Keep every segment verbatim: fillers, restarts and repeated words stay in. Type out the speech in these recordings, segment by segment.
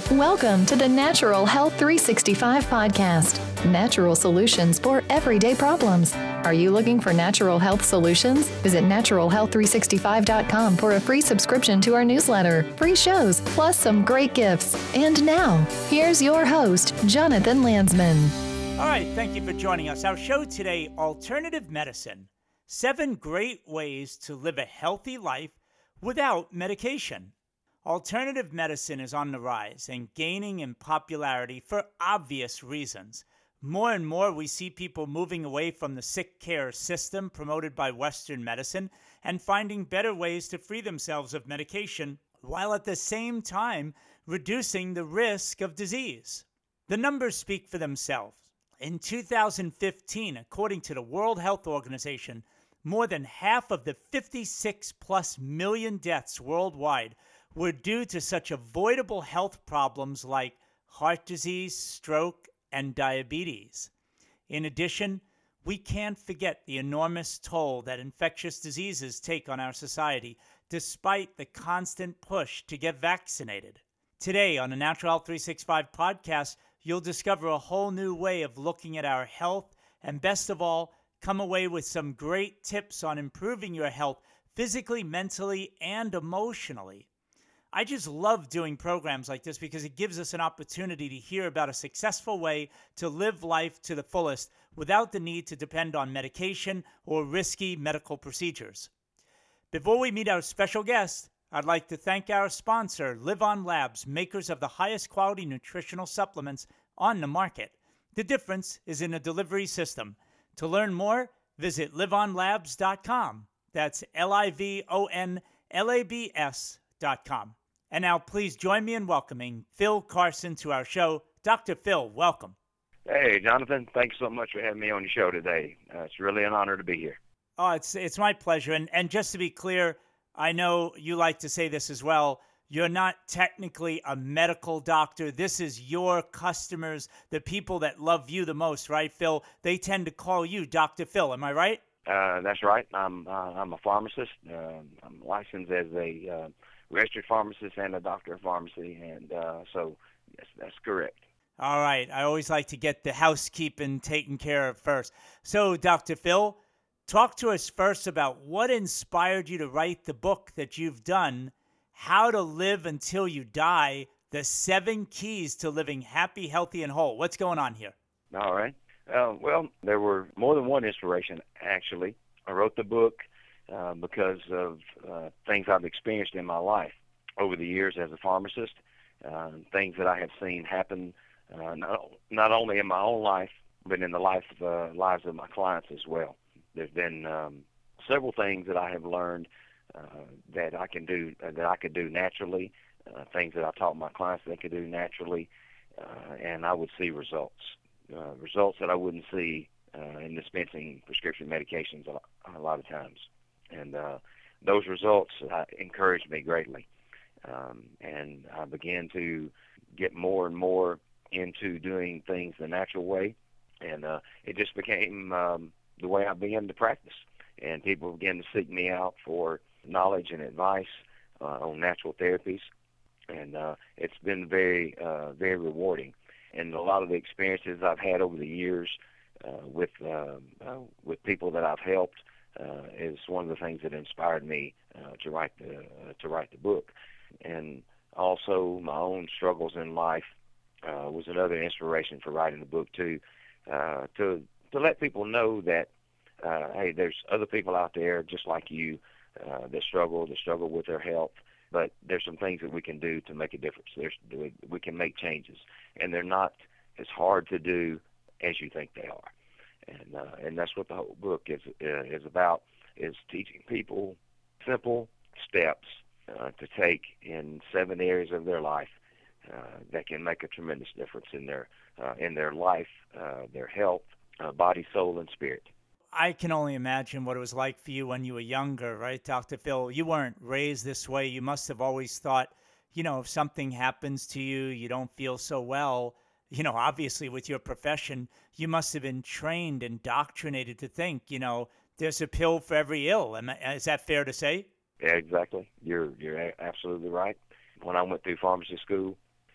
Welcome to the Natural Health three sixty-five podcast. Natural solutions for everyday problems. Are you looking for natural health solutions? Visit natural health three sixty-five dot com for a free subscription to our newsletter, free shows, plus some great gifts. And now, here's your host, Jonathan Landsman. All right, thank you for joining us. Our show today, Alternative Medicine. Seven great ways to live a healthy life without medication. Alternative medicine is on the rise and gaining in popularity for obvious reasons. More and more, we see people moving away from the sick care system promoted by Western medicine and finding better ways to free themselves of medication, while at the same time reducing the risk of disease. The numbers speak for themselves. In two thousand fifteen, according to the World Health Organization, more than half of the fifty-six plus million deaths worldwide were due to such avoidable health problems like heart disease, stroke, and diabetes. In addition, we can't forget the enormous toll that infectious diseases take on our society, despite the constant push to get vaccinated. Today on the Natural Health three sixty-five podcast, you'll discover a whole new way of looking at our health, and best of all, come away with some great tips on improving your health physically, mentally, and emotionally. I just love doing programs like this because it gives us an opportunity to hear about a successful way to live life to the fullest without the need to depend on medication or risky medical procedures. Before we meet our special guest, I'd like to thank our sponsor, LivOn Labs, makers of the highest quality nutritional supplements on the market. The difference is in the delivery system. To learn more, visit live on labs dot com. That's L I V O N L A B S dot com. And now please join me in welcoming Phil Carson to our show. Doctor Phil, welcome. Hey, Jonathan. Thanks so much for having me on your show today. Uh, it's really an honor to be here. Oh, it's it's my pleasure. And and just to be clear, I know you like to say this as well. You're not technically a medical doctor. This is your customers, the people that love you the most, right, Phil? They tend to call you Doctor Phil. Am I right? Uh, that's right. I'm uh, I'm a pharmacist. Uh, I'm licensed as a uh, registered pharmacist and a doctor of pharmacy, and uh, so yes, that's correct. All right. I always like to get the housekeeping taken care of first. So, Doctor Phil, talk to us first about what inspired you to write the book that you've done, How to Live Until You Die, The Seven Keys to Living Happy, Healthy, and Whole. What's going on here? All right. Uh, well, there were more than one inspiration, actually. I wrote the book uh, because of uh, things I've experienced in my life over the years as a pharmacist, uh, things that I have seen happen uh, not, not only in my own life, but in the life of, uh, lives of my clients as well. There's been um, several things that I have learned uh, that I can do, uh, that I could do naturally, uh, things that I taught my clients they could do naturally, uh, and I would see results. Uh, results that I wouldn't see uh, in dispensing prescription medications a, a lot of times. And uh, those results uh, encouraged me greatly. Um, and I began to get more and more into doing things the natural way. And uh, it just became um, the way I began to practice. And people began to seek me out for knowledge and advice uh, on natural therapies. And uh, it's been very, uh, very rewarding. And a lot of the experiences I've had over the years uh, with uh, uh, with people that I've helped uh, is one of the things that inspired me uh, to write the uh, to write the book. And also my own struggles in life uh, was another inspiration for writing the book too. Uh, to to let people know that uh, hey, there's other people out there just like you uh, that struggle that struggle with their health. But there's some things that we can do to make a difference. There's, we can make changes, and they're not as hard to do as you think they are. And uh, and that's what the whole book is uh, is about: is teaching people simple steps uh, to take in seven areas of their life uh, that can make a tremendous difference in their uh, in their life, uh, their health, uh, body, soul, and spirit. I can only imagine what it was like for you when you were younger, right, Doctor Phil? You weren't raised this way. You must have always thought, you know, if something happens to you, you don't feel so well, you know, obviously with your profession, you must have been trained, indoctrinated to think, you know, there's a pill for every ill. Am I, is that fair to say? Yeah, exactly. You're you're absolutely right. When I went through pharmacy school,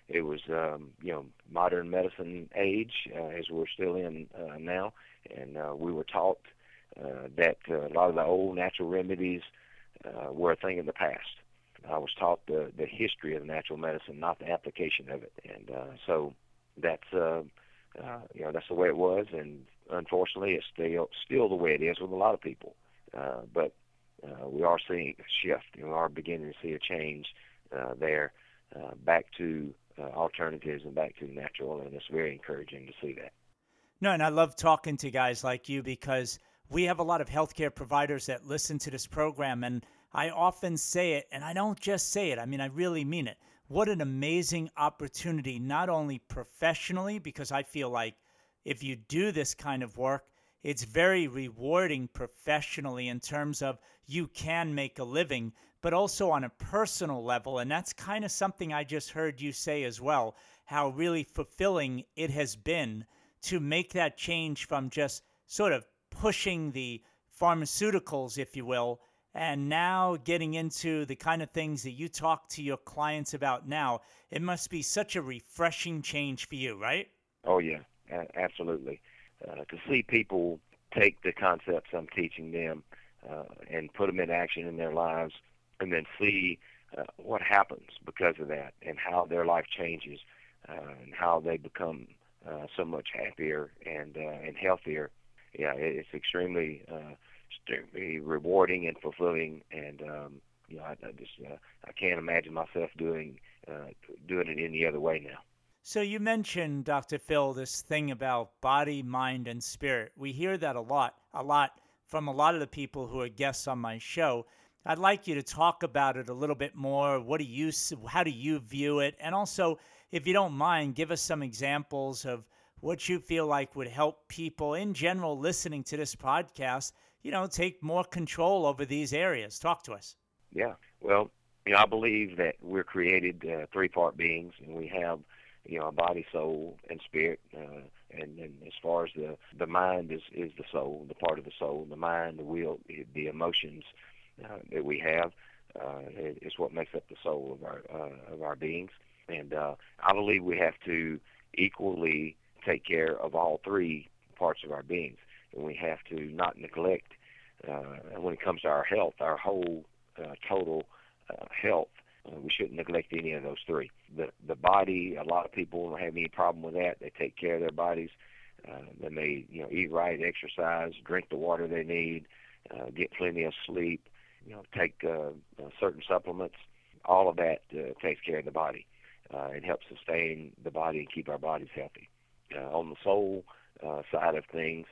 It was, um, you know, modern medicine age, uh, as we're still in uh, now, and uh, we were taught uh, that uh, a lot of the old natural remedies uh, were a thing of the past. I was taught the, the history of natural medicine, not the application of it, and uh, so that's uh, uh, you know that's the way it was, and unfortunately, it's still still the way it is with a lot of people. Uh, but uh, we are seeing a shift, and we are beginning to see a change uh, there, uh, back to uh, alternatives and back to natural, and it's very encouraging to see that. No, and I love talking to guys like you because we have a lot of healthcare providers that listen to this program, and I often say it, and I don't just say it, I mean, I really mean it. What an amazing opportunity, not only professionally, because I feel like if you do this kind of work, it's very rewarding professionally in terms of you can make a living, but also on a personal level. And that's kind of something I just heard you say as well, how really fulfilling it has been to make that change from just sort of pushing the pharmaceuticals, if you will, and now getting into the kind of things that you talk to your clients about now. It must be such a refreshing change for you, right? Oh, yeah, a- absolutely. Uh, to see people take the concepts I'm teaching them uh, and put them in action in their lives, and then see uh, what happens because of that, and how their life changes, uh, and how they become uh, so much happier and uh, and healthier. Yeah, it, it's extremely uh, extremely rewarding and fulfilling, and um, you know, I, I just uh, I can't imagine myself doing uh, doing it any other way now. So you mentioned, Doctor Phil, this thing about body, mind, and spirit. We hear that a lot, a lot from a lot of the people who are guests on my show. I'd like you to talk about it a little bit more. What do you, how do you view it? And also, if you don't mind, give us some examples of what you feel like would help people in general listening to this podcast, you know, take more control over these areas. Talk to us. Yeah, well, you know, I believe that we're created uh, three-part beings, and we have, you know, a body, soul, and spirit. Uh, and, and as far as the, the mind is, is the soul, the part of the soul, the mind, the will, the emotions uh, that we have uh, is what makes up the soul of our uh, of our beings. And uh, I believe we have to equally take care of all three parts of our beings, and we have to not neglect, uh, when it comes to our health, our whole uh, total uh, health. Uh, we shouldn't neglect any of those three. The the body, a lot of people don't have any problem with that. They take care of their bodies. Uh, they may, you know, eat right, exercise, drink the water they need, uh, get plenty of sleep, you know, take uh, uh, certain supplements. All of that uh, takes care of the body. Uh, it helps sustain the body and keep our bodies healthy. Uh, on the soul uh, side of things,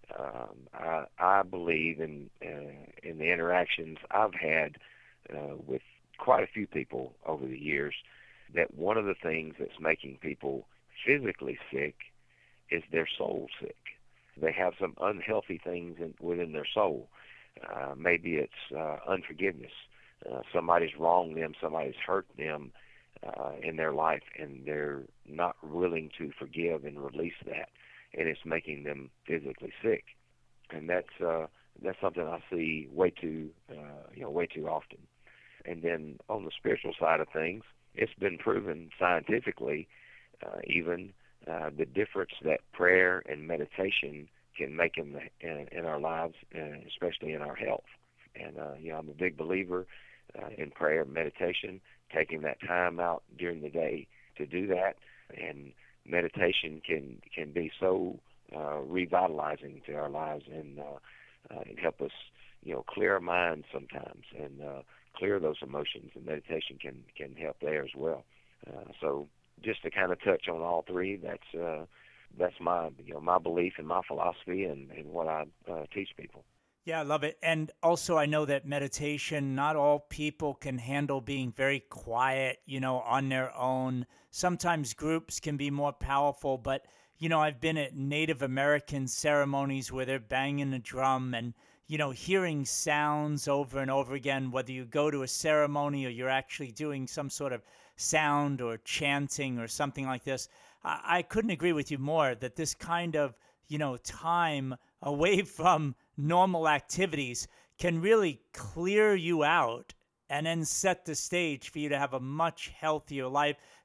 um, I, I believe in uh, in the interactions I've had uh, with quite a few people over the years, that one of the things that's making people physically sick is their soul sick. They have some unhealthy things in, within their soul. Uh, maybe it's uh, unforgiveness. Uh, somebody's wronged them, somebody's hurt them uh, in their life, and they're not willing to forgive and release that, and it's making them physically sick. And that's uh, that's something I see way too uh, you know way too often. And then on the spiritual side of things, it's been proven scientifically, uh, even uh, the difference that prayer and meditation can make in, the, in, in our lives, uh, especially in our health. And uh, you know, I'm a big believer uh, in prayer and meditation, taking that time out during the day to do that. And meditation can can be so uh, revitalizing to our lives, and uh, uh, it help us, you know, clear our minds sometimes, and uh, clear those emotions, and meditation can can help there as well. Uh, so just to kind of touch on all three, that's uh, that's my you know my belief and my philosophy, and, and what I uh, teach people. Yeah, I love it. And also, I know that meditation, not all people can handle being very quiet, you know, on their own. Sometimes groups can be more powerful, but, you know, I've been at Native American ceremonies where they're banging a drum and, you know, hearing sounds over and over again, whether you go to a ceremony or you're actually doing some sort of sound or chanting or something like this. I, I couldn't agree with you more that this kind of, you know, time away from normal activities can really clear you out and then set the stage for you to have a much healthier life.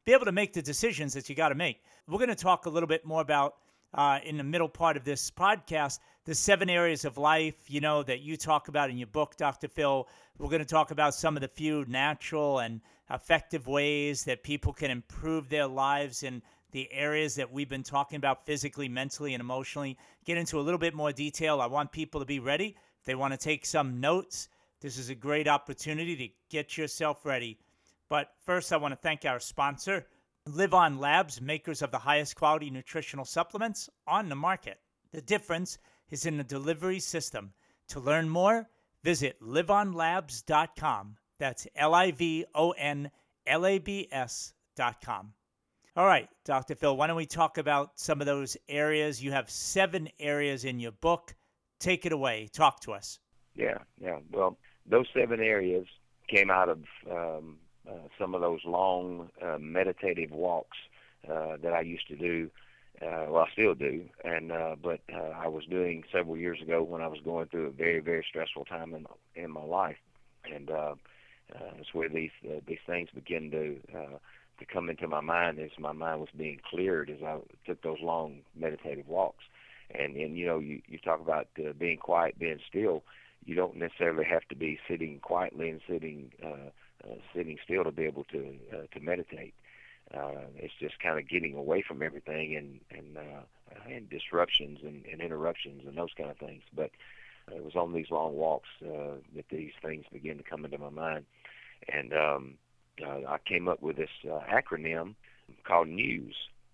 be able to make the decisions that you got to make. We're going to talk a little bit more about, uh, in the middle part of this podcast, the seven areas of life, you know, that you talk about in your book, Doctor Phil. We're going to talk about some of the few natural and effective ways that people can improve their lives in the areas that we've been talking about physically, mentally, and emotionally. Get into a little bit more detail. I want people to be ready. If they want to take some notes, this is a great opportunity to get yourself ready. But first, I want to thank our sponsor, Live On Labs, makers of the highest quality nutritional supplements on the market. The difference is in the delivery system. To learn more, visit live on labs dot com. That's L I V O N L A B S dot com. All right, Doctor Phil, why don't we talk about some of those areas? You have seven areas in your book. Take it away. Talk to us. Yeah, yeah. Well, those seven areas came out of um, uh, some of those long uh, meditative walks uh, that I used to do. Uh, well, I still do, and uh, but uh, I was doing several years ago when I was going through a very, very stressful time in my, in my life, and uh, uh, it's where these uh, these things begin to uh, to come into my mind as my mind was being cleared as I took those long meditative walks. And and you know, you you talk about uh, being quiet, being still. You don't necessarily have to be sitting quietly and sitting uh, uh, sitting still to be able to uh, to meditate. Uh, it's just kind of getting away from everything and and, uh, and disruptions and, and interruptions and those kind of things. But it was on these long walks uh, that these things began to come into my mind. And um, uh, I came up with this uh, acronym called NEWS,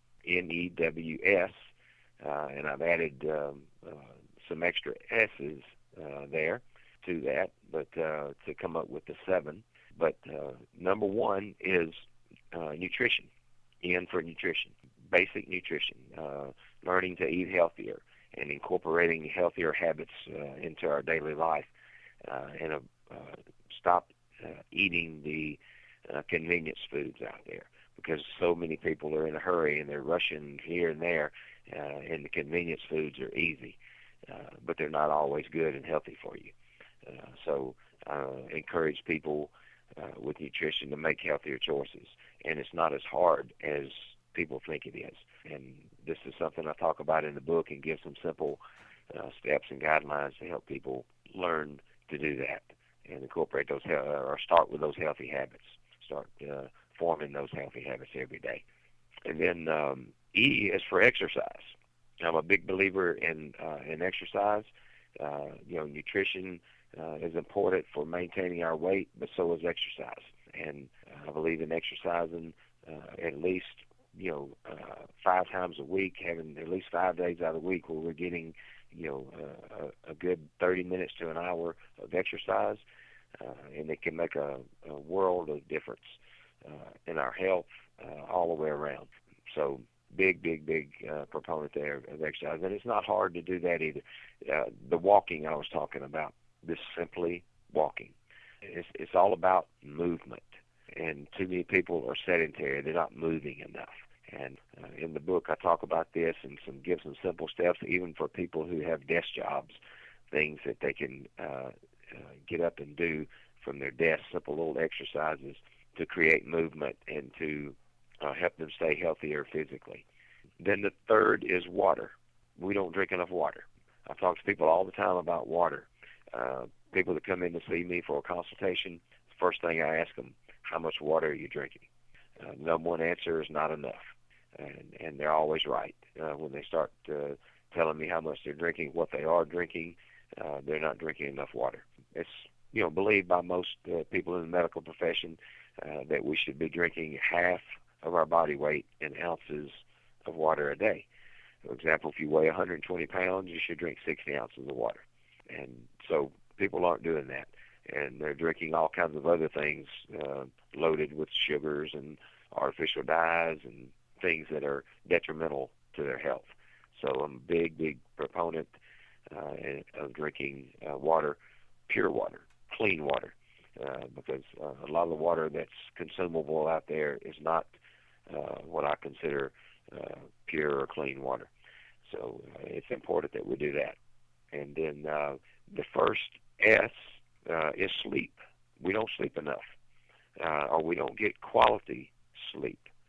N E W S, uh, and I've added um, uh, some extra S's uh, there to that, but uh, to come up with the seven. But uh, number one is Uh, nutrition, N for nutrition, basic nutrition, uh, learning to eat healthier and incorporating healthier habits uh, into our daily life, uh, and uh, uh, stop uh, eating the uh, convenience foods out there, because so many people are in a hurry and they're rushing here and there, uh, and the convenience foods are easy, uh, but they're not always good and healthy for you. Uh, so uh, encourage people Uh, with nutrition to make healthier choices. And it's not as hard as people think it is. And this is something I talk about in the book and give some simple uh, steps and guidelines to help people learn to do that and incorporate those, he- or start with those healthy habits. Start uh, forming those healthy habits every day. And then um, E is for exercise. I'm a big believer in, uh, in exercise. Uh, you know, nutrition Uh, is important for maintaining our weight, but so is exercise. And uh, I believe in exercising uh, at least, you know, uh, five times a week, having at least five days out of the week where we're getting, you know, uh, a, a good thirty minutes to an hour of exercise, uh, and it can make a, a world of difference uh, in our health uh, all the way around. So big, big, big uh, proponent there of exercise. And it's not hard to do that either. Uh, the walking I was talking about, this simply walking. It's, it's all about movement, and too many people are sedentary. They're not moving enough. And uh, in the book, I talk about this and some give some simple steps, even for people who have desk jobs, things that they can uh, uh, get up and do from their desk, simple little exercises to create movement and to uh, help them stay healthier physically. Then the third is water. We don't drink enough water. I talk to people all the time about water. Uh, people that come in to see me for a consultation, the first thing I ask them, how much water are you drinking? Uh, the number one answer is not enough, and, and they're always right. Uh, when they start uh, telling me how much they're drinking, what they are drinking, uh, they're not drinking enough water. It's, you know, believed by most uh, people in the medical profession uh, that we should be drinking half of our body weight in ounces of water a day. For example, if you weigh one hundred twenty pounds, you should drink sixty ounces of water. And so people aren't doing that, and they're drinking all kinds of other things uh, loaded with sugars and artificial dyes and things that are detrimental to their health. So I'm a big, big proponent uh, of drinking uh, water, pure water, clean water, uh, because uh, a lot of the water that's consumable out there is not uh, what I consider uh, pure or clean water. So uh, it's important that we do that. And then uh, the first S uh, is sleep. We don't sleep enough, uh, or we don't get quality sleep.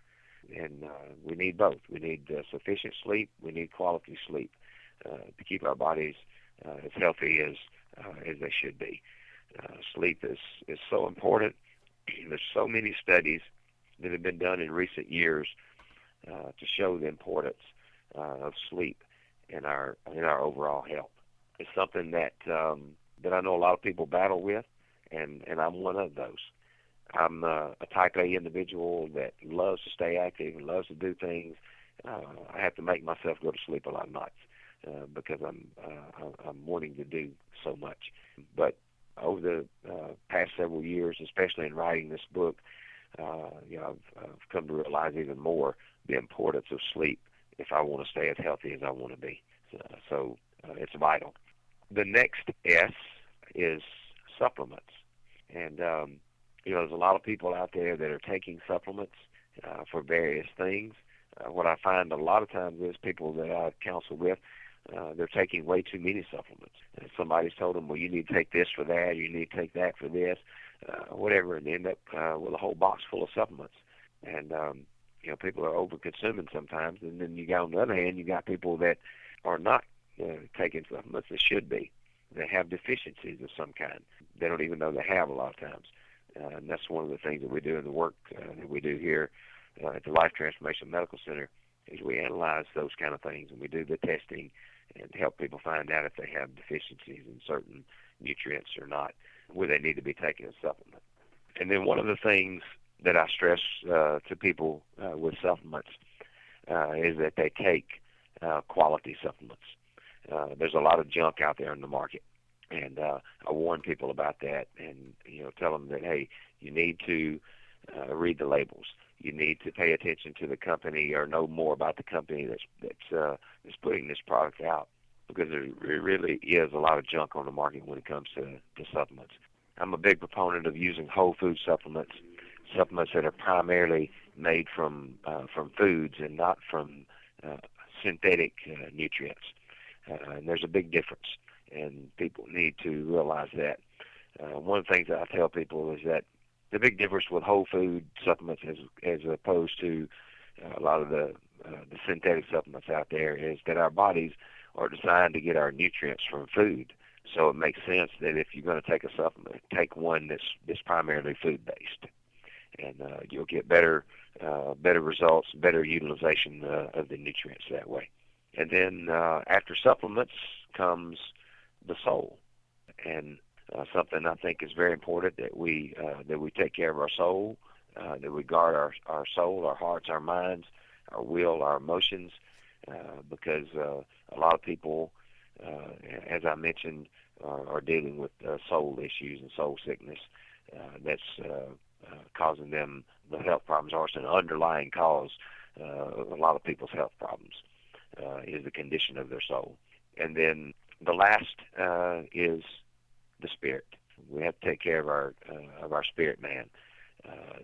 And uh, we need both. We need uh, sufficient sleep. We need quality sleep uh, to keep our bodies uh, as healthy as uh, as they should be. Uh, sleep is, is so important. There's so many studies that have been done in recent years uh, to show the importance uh, of sleep in our in our overall health. It's something that um, that I know a lot of people battle with, and, and I'm one of those. I'm uh, a type A individual that loves to stay active and loves to do things. Uh, I have to make myself go to sleep a lot of nights uh, because I'm uh, I'm wanting to do so much. But over the uh, past several years, especially in writing this book, uh, you know, I've, I've come to realize even more the importance of sleep if I want to stay as healthy as I want to be. So, so uh, it's vital. The next S is supplements, and um, you know, there's a lot of people out there that are taking supplements uh, for various things. Uh, what I find a lot of times is people that I counsel with, uh, they're taking way too many supplements. And somebody's told them, well, you need to take this for that, you need to take that for this, uh, whatever, and they end up uh, with a whole box full of supplements. And, um, you know, people are over-consuming sometimes. And then you got, on the other hand, you got people that are not uh, taking supplements that should be. They have deficiencies of some kind. They don't even know they have a lot of times. Uh, and that's one of the things that we do in the work uh, that we do here uh, at the Life Transformation Medical Center is we analyze those kind of things, and we do the testing and help people find out if they have deficiencies in certain nutrients or not, where they need to be taking a supplement. And then one of the things that I stress uh, to people uh, with supplements uh, is that they take uh, quality supplements. Uh, there's a lot of junk out there in the market. And uh, I warn people about that, and you know, tell them that hey, you need to uh, read the labels. You need to pay attention to the company or know more about the company that's that's uh, that's putting this product out, because there really is a lot of junk on the market when it comes to, to supplements. I'm a big proponent of using whole food supplements, supplements that are primarily made from uh, from foods and not from uh, synthetic uh, nutrients. Uh, and there's a big difference, and people need to realize that. Uh, one of the things that I tell people is that the big difference with whole food supplements as, as opposed to uh, a lot of the, uh, the synthetic supplements out there is that our bodies are designed to get our nutrients from food. So it makes sense that if you're going to take a supplement, take one that's, that's primarily food-based. And uh, you'll get better uh, better results, better utilization uh, of the nutrients that way. And then uh, after supplements comes the soul, and uh, something I think is very important that we uh, that we take care of our soul, uh, that we guard our our soul, our hearts, our minds, our will, our emotions, uh, because uh, a lot of people, uh, as I mentioned, uh, are dealing with uh, soul issues and soul sickness. Uh, that's uh, uh, causing them the health problems, or it's an underlying cause uh, of a lot of people's health problems. Uh, is the condition of their soul. And then the last uh, is the spirit. We have to take care of our uh, of our spirit man uh,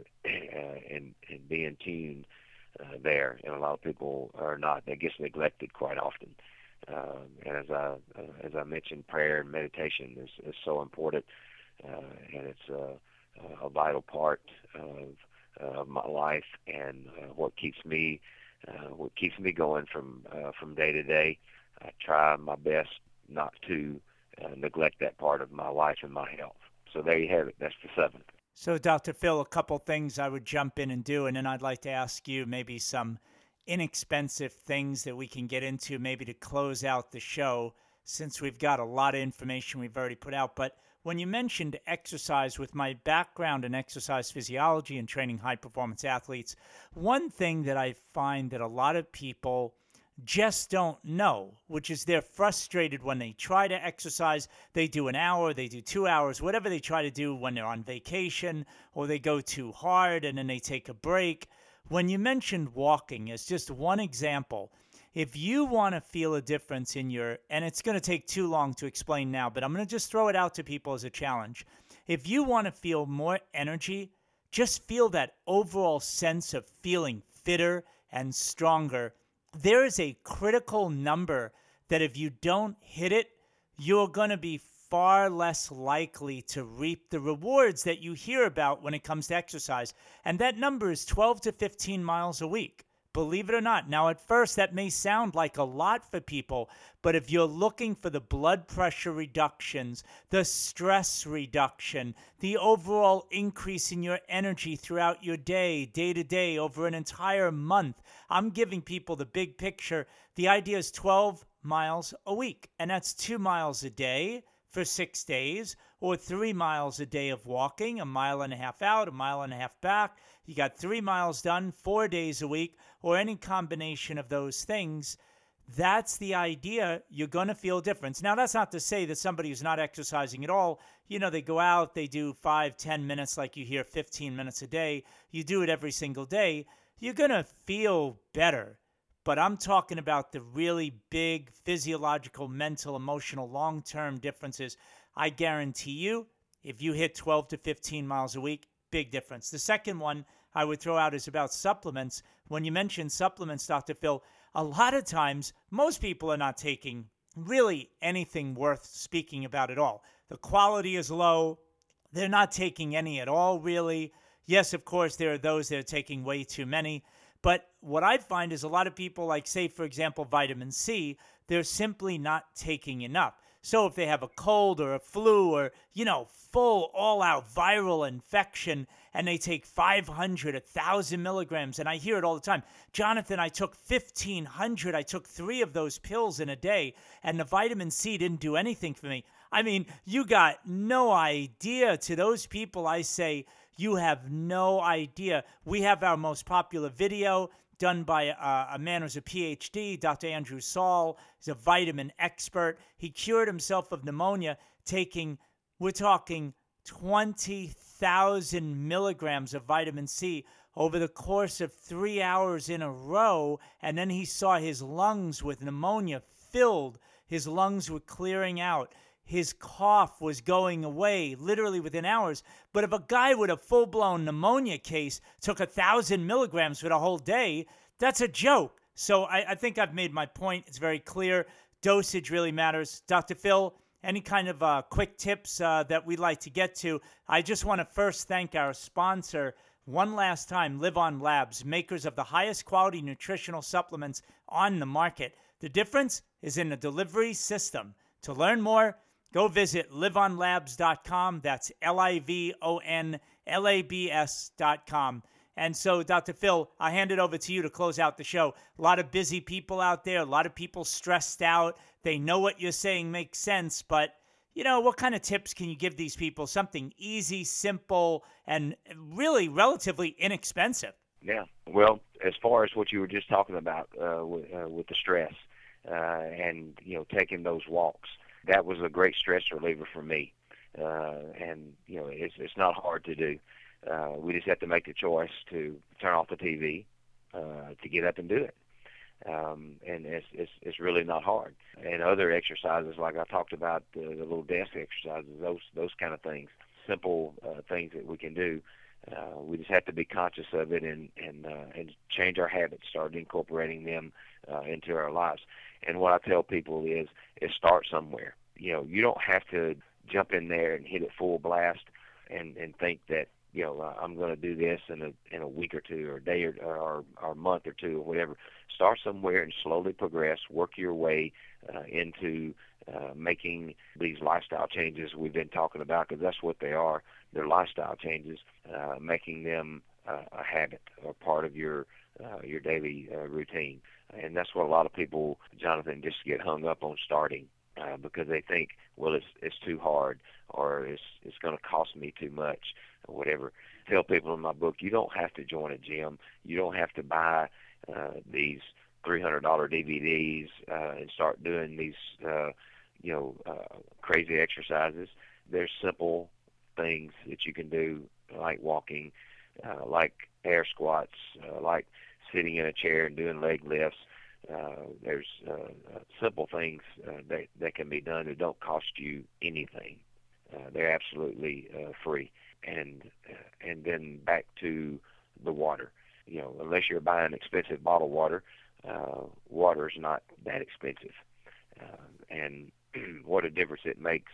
and, and be in tune uh, there. And a lot of people are not. That gets neglected quite often. Uh, and as I uh, as I mentioned, prayer and meditation is, is so important, uh, and it's a, a vital part of, of my life and uh, what keeps me Uh, what keeps me going from uh, from day to day. I try my best not to uh, neglect that part of my life and my health. So there you have it. That's the seventh. So, Doctor Phil, a couple things I would jump in and do, and then I'd like to ask you maybe some inexpensive things that we can get into maybe to close out the show, since we've got a lot of information we've already put out. But when you mentioned exercise, with my background in exercise physiology and training high-performance athletes, one thing that I find that a lot of people just don't know, which is they're frustrated when they try to exercise. They do an hour, they do two hours, whatever they try to do when they're on vacation, or they go too hard and then they take a break. When you mentioned walking as just one example, if you want to feel a difference in your, and it's going to take too long to explain now, but I'm going to just throw it out to people as a challenge. If you want to feel more energy, just feel that overall sense of feeling fitter and stronger. There is a critical number that if you don't hit it, you're going to be far less likely to reap the rewards that you hear about when it comes to exercise. And that number is twelve to fifteen miles a week. Believe it or not. Now, at first, that may sound like a lot for people, but if you're looking for the blood pressure reductions, the stress reduction, the overall increase in your energy throughout your day, day to day, over an entire month, I'm giving people the big picture. The idea is twelve miles a week, and that's two miles a day for six days, or three miles a day of walking, a mile and a half out, a mile and a half back. You got three miles done, four days a week, or any combination of those things. That's the idea. You're going to feel a difference. Now, that's not to say that somebody who's not exercising at all, you know, they go out, they do five, ten minutes, like you hear, fifteen minutes a day. You do it every single day. You're going to feel better. But I'm talking about the really big physiological, mental, emotional, long-term differences. I guarantee you, if you hit twelve to fifteen miles a week, big difference. The second one I would throw out is about supplements. When you mention supplements, Doctor Phil, a lot of times, most people are not taking really anything worth speaking about at all. The quality is low. They're not taking any at all, really. Yes, of course, there are those that are taking way too many. But what I find is a lot of people, like, say, for example, vitamin C, they're simply not taking enough. So if they have a cold or a flu or, you know, full all-out viral infection and they take five hundred, one thousand milligrams, and I hear it all the time, Jonathan, I took fifteen hundred, I took three of those pills in a day, and the vitamin C didn't do anything for me. I mean, you got no idea. To those people, I say, you have no idea. We have our most popular video done by uh, a man who's a P H D, Doctor Andrew Saul. He's a vitamin expert. He cured himself of pneumonia taking, we're talking twenty thousand milligrams of vitamin C over the course of three hours in a row. And then he saw his lungs with pneumonia filled. His lungs were clearing out. His cough was going away literally within hours. But if a guy with a full-blown pneumonia case took a thousand milligrams for the whole day, that's a joke. So I, I think I've made my point. It's very clear. Dosage really matters. Doctor Phil, any kind of uh, quick tips uh, that we'd like to get to? I just want to first thank our sponsor one last time, Live On Labs, makers of the highest quality nutritional supplements on the market. The difference is in the delivery system. To learn more, go visit live on labs dot com. That's L I V O N L A B S dot com. And so, Doctor Phil, I hand it over to you to close out the show. A lot of busy people out there, a lot of people stressed out. They know what you're saying makes sense, but, you know, what kind of tips can you give these people? Something easy, simple, and really relatively inexpensive. Yeah. Well, as far as what you were just talking about uh, with, uh, with the stress uh, and, you know, taking those walks, that was a great stress reliever for me. Uh, and, you know, it's, it's not hard to do. Uh, we just have to make the choice to turn off the T V, uh, to get up and do it. Um, and it's, it's it's really not hard. And other exercises, like I talked about, the, the little desk exercises, those those kind of things, simple uh, things that we can do. Uh, we just have to be conscious of it and and uh, and change our habits, start incorporating them uh, into our lives. And what I tell people is is start somewhere. You know, you don't have to jump in there and hit it full blast and and think that, you know, uh, I'm going to do this in a in a week or two, or a day, or or, or a month or two, or whatever. Start somewhere and slowly progress. Work your way uh, into uh, making these lifestyle changes we've been talking about, because that's what they are. They're lifestyle changes, uh, making them uh, a habit or part of your uh, your daily uh, routine. And that's what a lot of people, Jonathan, just get hung up on starting. Uh, because they think, well, it's it's too hard, or it's it's going to cost me too much, or whatever. I tell people in my book, you don't have to join a gym. You don't have to buy uh, these three hundred dollars D V Ds uh, and start doing these, uh, you know, uh, crazy exercises. There's simple things that you can do, like walking, uh, like air squats, uh, like sitting in a chair and doing leg lifts. Uh, there's uh, uh, simple things uh, that, that can be done that don't cost you anything. Uh, they're absolutely uh, free. And uh, and then back to the water. You know, unless you're buying expensive bottled water, uh, water is not that expensive. Uh, and what a difference it makes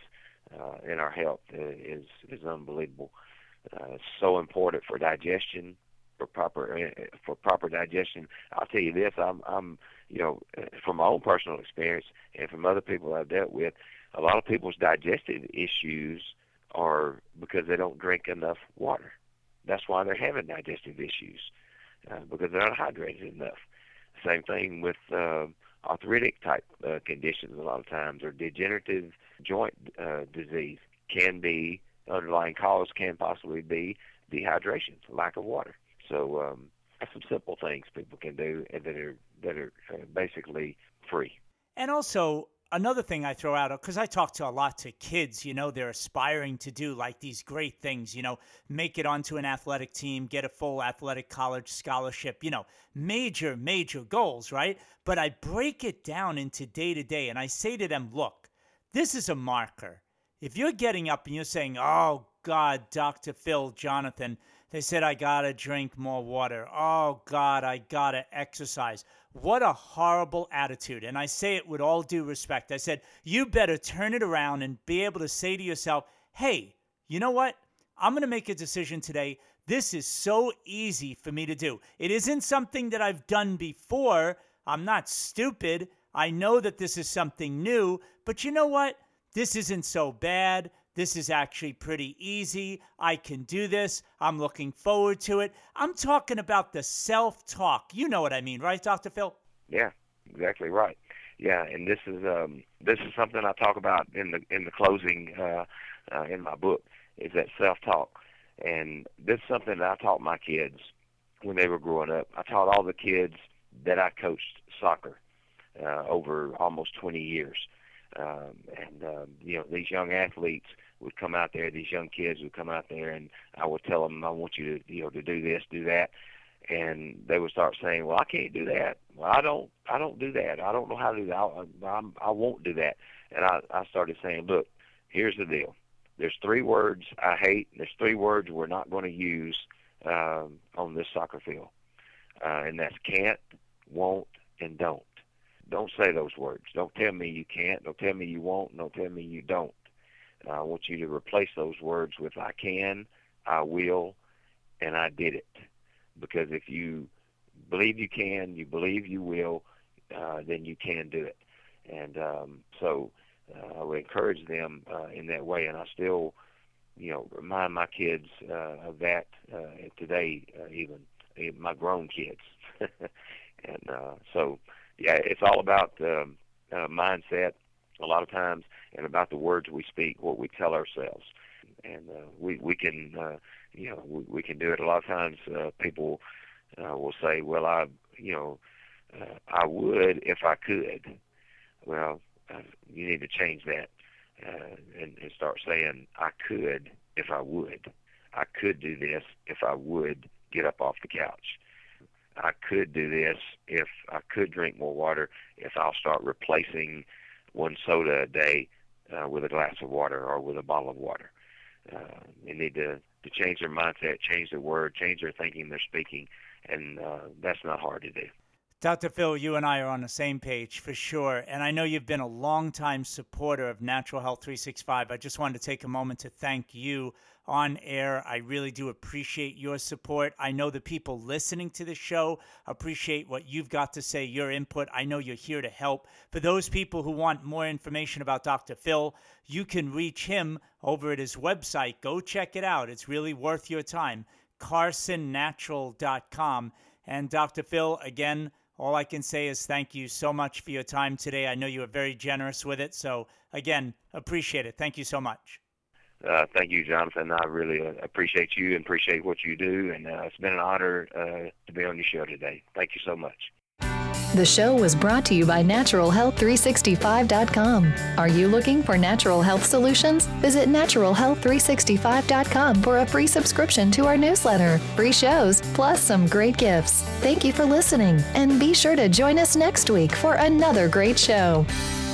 uh, in our health is is unbelievable. Uh, it's so important for digestion, for proper for proper digestion. I'll tell you this: I'm I'm you know from my own personal experience and from other people I've dealt with, a lot of people's digestive issues are because they don't drink enough water. That's why they're having digestive issues, uh, because they're not hydrated enough. Same thing with uh, arthritic type uh, conditions a lot of times, or degenerative joint uh, disease can be, underlying cause can possibly be dehydration, lack of water. So um, that's some simple things people can do and that are, that are uh, basically free. And also, another thing I throw out, because I talk to a lot to kids, you know, they're aspiring to do like these great things, you know, make it onto an athletic team, get a full athletic college scholarship, you know, major, major goals, right? But I break it down into day to day and I say to them, look, this is a marker. If you're getting up and you're saying, oh, God, Doctor Phil, Jonathan, they said I got to drink more water. Oh, God, I got to exercise. What a horrible attitude. And I say it with all due respect. I said, you better turn it around and be able to say to yourself, hey, you know what? I'm going to make a decision today. This is so easy for me to do. It isn't something that I've done before. I'm not stupid. I know that this is something new. But you know what? This isn't so bad. This is actually pretty easy. I can do this. I'm looking forward to it. I'm talking about the self-talk. You know what I mean, right, Doctor Phil? Yeah, exactly right. Yeah, and this is um, this is something I talk about in the in the closing uh, uh, in my book, is that self-talk. And this is something that I taught my kids when they were growing up. I taught all the kids that I coached soccer uh, over almost twenty years. Um, and, um, you know, these young athletes would come out there, these young kids would come out there, and I would tell them, I want you to, you know, to do this, do that. And they would start saying, well, I can't do that. Well, I don't, I don't do that. I don't know how to do that. I, I'm, I won't do that. And I, I started saying, look, here's the deal. There's three words I hate. There's three words we're not going to use um, on this soccer field. Uh, and that's can't, won't, and don't. Don't say those words. Don't tell me you can't. Don't tell me you won't. Don't tell me you don't. Uh, I want you to replace those words with I can, I will, and I did it. Because if you believe you can, you believe you will, uh, then you can do it. And um, so uh, I would encourage them uh, in that way. And I still, you know, remind my kids uh, of that uh, today, uh, even, even my grown kids. and uh, so... Yeah, it's all about um, uh, mindset a lot of times, and about the words we speak, what we tell ourselves. And uh, we we can uh, you know we, we can do it. A lot of times, uh, people uh, will say, "Well, I you know uh, I would if I could." Well, uh, you need to change that uh, and, and start saying, "I could if I would. I could do this if I would get up off the couch. I could do this if I could drink more water, if I'll start replacing one soda a day uh, with a glass of water or with a bottle of water." Uh, they need to, to change their mindset, change their word, change their thinking, their speaking, and uh, that's not hard to do. Doctor Phil, you and I are on the same page for sure, and I know you've been a longtime supporter of Natural Health three sixty-five. I just wanted to take a moment to thank you on air. I really do appreciate your support. I know the people listening to the show appreciate what you've got to say, your input. I know you're here to help. For those people who want more information about Doctor Phil, you can reach him over at his website. Go check it out. It's really worth your time, carson natural dot com. And Doctor Phil, again, all I can say is thank you so much for your time today. I know you were very generous with it. So, again, appreciate it. Thank you so much. Uh, thank you, Jonathan. I really uh, appreciate you and appreciate what you do. And uh, it's been an honor uh, to be on your show today. Thank you so much. The show was brought to you by natural health three sixty-five dot com. Are you looking for natural health solutions? Visit natural health three sixty-five dot com for a free subscription to our newsletter, free shows, plus some great gifts. Thank you for listening, and be sure to join us next week for another great show.